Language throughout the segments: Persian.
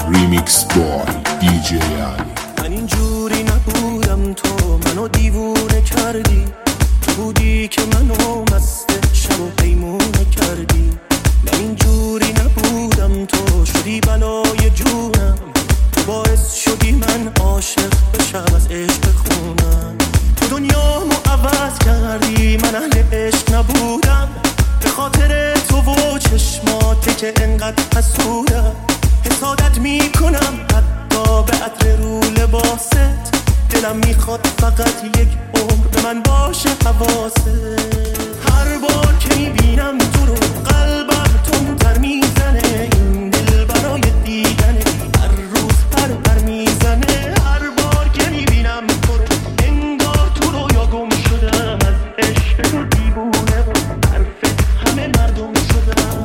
ریمیکس بای DJ علی. من اینجوری نبودم، تو منو دیوونه کردی. تو بودی که منو مست شب و پیمونه کردی. من اینجوری نبودم، تو شدی بلای جونم. تو باعث شدی من عاشق بشم، از عشق خونم. تو دنیامو عوض کردی، من اهل عشق نبودم. به خاطر تو و چشمات که انقدر حسودم. حسادت میکنم حتی به عطر رو لباست. دلم میخواد فقط یک عمر به من باشه حواست. هر بار که میبینم تو رو قلبم تندتر میزنه. این دل برای دیدنه، هر روز پر میزنه. هر بار که میبینم تو رو انگار تو رو یا گم شدم. از عشق تو دیوونه و حرف همه مردم شدم.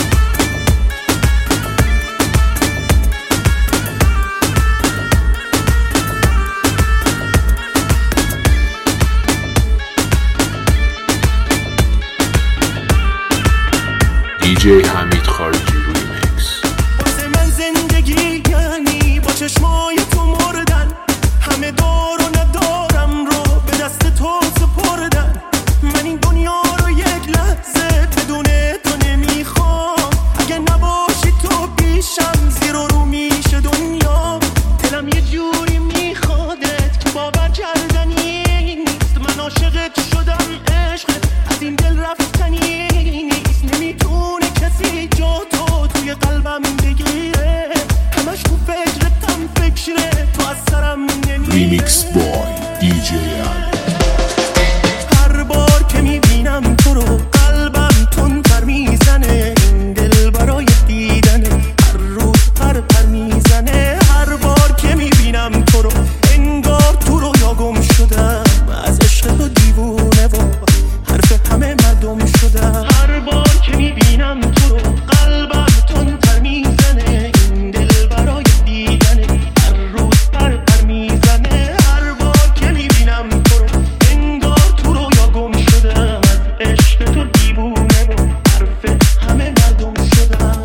DJ حمید خارجی ریمیکس. واسه من زندگی یعنی با چشمای تو مردن. همه دار و ندارم رو به دست تو سپردن. من این دنیا رو یک لحظه بدون تو نمیخوام. اگه نباشی تو پیشم زیر و رو میشه دنیا. دلم یه جوری میخوادت که باور کردنی نیست. من عاشقت شدم، عشقت از این دل رفتنی نیست. نمیتونه کسی جا تو توی قلبم بگیره. همش تو فکرتم فکره، تو از سرم نمیره. ریمیکس بای DJ علی. هر بار که میبینم تو رو قلبم تندتر میزنه. این دل برای دیدنه، هر روز پر میزنه. هر بار که میبینم تو رو انگار تو رو یا گم شدم. از عشق تو دیوونه و حرف همه مردم شدم. هر بار که میبینم تو رو قلبم تندتر میزنه. این دل برای دیدنه، هر روز پر میزنه. هر بار که میبینم تو رو انگار تو رو یا گم شدم. از عشق تو دیوونه و حرف همه مردم شدم.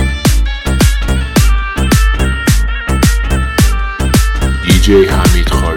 DJ حمید خارجی.